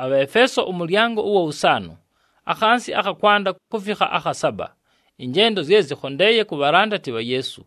Abaefeso umulyango uwo usano akhansi akakwanda kufika akhasaba injendo zikhondeye kubarandati wa Yesu.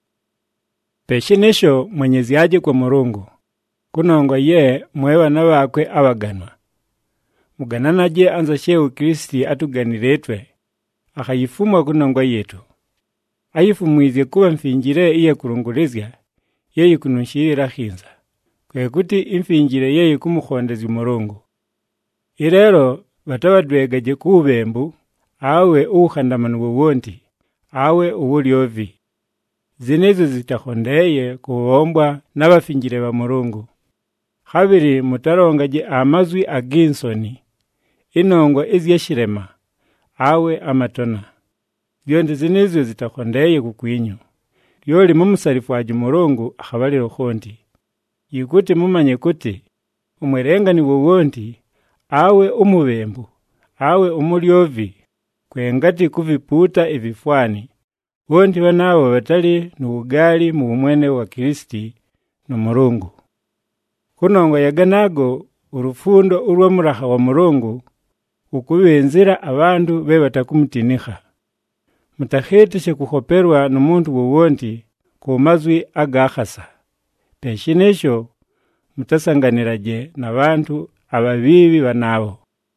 Peshinisho Mwenyezi aje kwa Mulungu kunongo ye mwewana bakwe abaganwa. Muganana je anza shehu Kristi atuganiretwe akhayifumwa kunongo yetu. Ayifumwize kuba mfinjire iye kurungulizya yeye kununshirira khinza. Kwe kuti imfinjire yeye kumukhondezi Mulungu. Irero batabadwegaje kubembu awe ukhandamanu wonti awe ubulyovi. Zinezo zitakhondeye kuombwa n'abafinjire ba Mulungu. Khabiri mutarongaje amazwi aginsoni inongo ezyeshirema awe amatona. Byonde zinezo zitakhondeye kukwinyu. Lyoli mumusarifu wa Mulungu akhabaliro khonti. Yikuti mumanye kuti umwerengani wonti awe umubembu awe umulyovi kwengati kuviputa ibifwani wonti wanawo batali nuugali mu umwene wa Kristi no Mulungu. Kunongo yaganago urufundo urwa muraha wa Mulungu ukubenzera abandu be batakumutinikha. Mutakhetishe kukhoperwa n'umuntu wonti ku mazwi agakhasa. Peshinesho mutasanganiraje n'abantu ababibi banabo.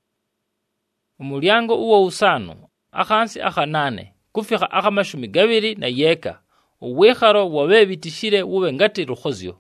Umulyango uwo usano akhansi akhanane kufika akamashumi gabiri na yeka uwekharo wabebitishire ube ngati rukhozyo.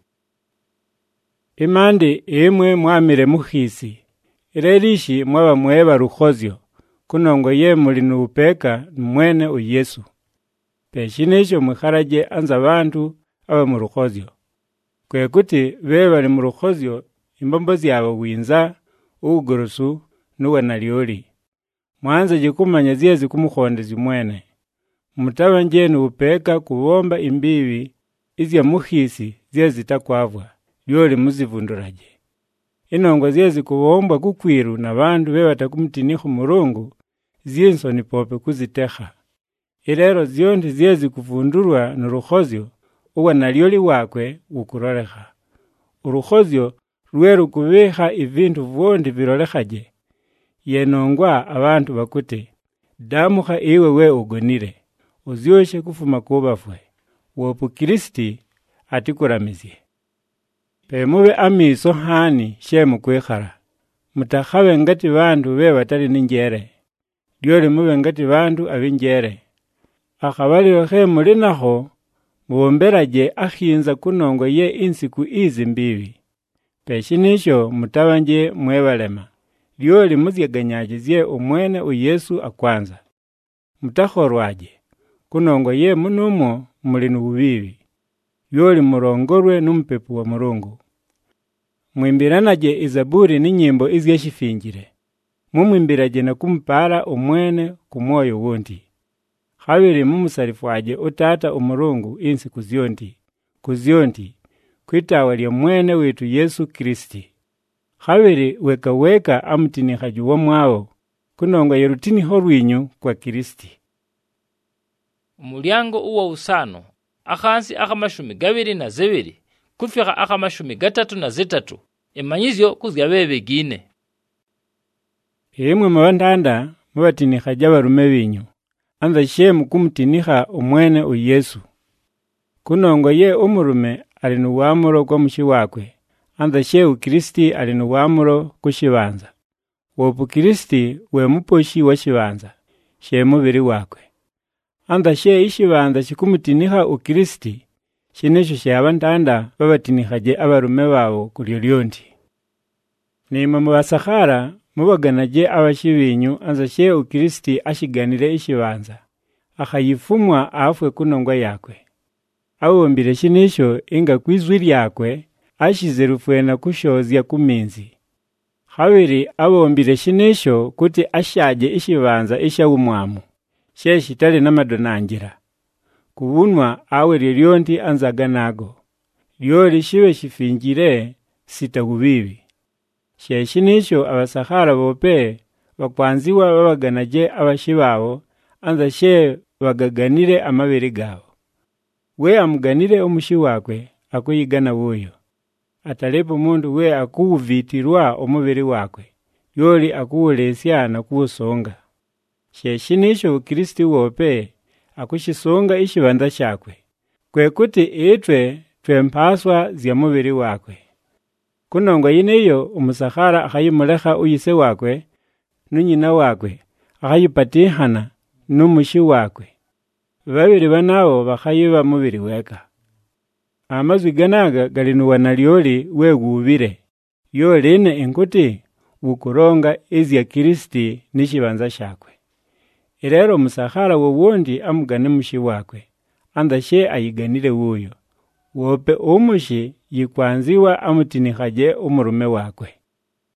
Imandi imwe mwamire mukhisi irerishi mwaba mweba rukhozyo kunongo ye muli nuupeka mwene u Yesu. Peshinesho mwikharaje anza bantu aba mu rukhozyo. Kwe kuti beba li mu rukhozyo imbombo zyabo winza ugorosu nuwa nalyoli. Mwanza jikumanya ziyezi kumukhondezi mwene. Mutaba njeni upeka kubomba imbibi izya mukhisi ziyezi takwavwa lyoli muzivunduraje. Inongo ziyezi kubombwa kukwiru na bandu bebata kumutinikhu Mulungu zinsoni pope kuzitekha. Irero zyondi ziyezi kuvundurwa n'urukhozyo uwa nalyoli wakwe ukurolekha. Urukhozyo lweru kubiha ivintu vondi virolekhaje. Yenongwa abantu bakute damuha iwe we ugonire uzyoshe kufuma kubafwe wopu Kristi atikuramizie. Pemube amiso hani shemu kwekhara mutakhabe ngati bandu be batali ninjere lyoli mube ngati bandu abinjere. Akhabaliro khe muli nakho mubomberaje akhinza kunongo ye insiku izi mbibi. Peshinisho mutabanje mwebalema lyoli muzyeganyajizie umwene u Yesu akwanza. Mutakhorwaje kunongo ye munumo muli nububibi lyoli murongorwe n'umupepu wa Mulungu. Mwimbiranaje izaburi n'inyimbo izyeshifinjire mumwimbiraje na kumpara umwene ku mwoyo wonti. Khabiri mumusarifwaje utata umulungu insi kuzyonti kwitawa lya mwene wetu Yesu Kristi. Khabiri weka amutinikha juwa mwawo kunonga yerutiniho rwinyu kwa Kristi. Umulyango uwo usano akhansi akamashumi gabiri na zibiri kufika akamashumi gatatu na zitatu emanyizyo kuzyabebe gine. Imwe mabandanda mubatinikha jabarume binyu anza shemu kumutinikha umwene u Yesu. Kunongo ye umurume ali nuwamuro kwa mushi wakwe anza shehu Kristi ali nuwamuro kushibanza. Wopu Kristi we muposhi wa shibanza shemu biri wakwe. Anza she ishibanza shikumutinikha u Kristi shinesho shabandanda babatinikhaje abarume babo kulyolyonti. Nimwe mubasakhara mubaganaje abashibinyu anza she Kristi ashiganire ishibanza akhayifumwa afwe kunongwa yakwe. Awombire shinesho inga kwizwi lyakwe ashize rufwena kushozya kuminzi. Khabiri awombire shinesho kuti ashaje ishibanza ishawumwamu sheshitali n'amadonangira kubunwa awe lyonti anzaga nago lyoli shibe shifinjire sitagubibi. Sheshinisho abasakhara bope bakwanziwa babaganaje abashibabo anza she bagaganire amabere gabo. We amuganire umushi wakwe akuyigana buyo. Atalepo mundu we akuvitirwa umubiri wakwe yoli akuwulesya na kuwusonga. Sheshinisho Kristu wope akushisunga ishibanza shakwe, kwekuti itwe twempaswa zya mubiri wakwe. Kunongo yineyo umusahara akayimulekha uyise wakwe nunyina wakwe akayipatihana numushi wakwe, babiri banawo bakayiba mubiri weka. Amazwi ganaga gali nuwanalyoli wegubire, yoline inkuti wukuronga izya Kristi nishibanza shakwe. Irero umusahara wowundi amugane mushi wakwe, andashe ayiganire wuyo, wope umushi yikwanziwa amutinikhaje umurume wakwe.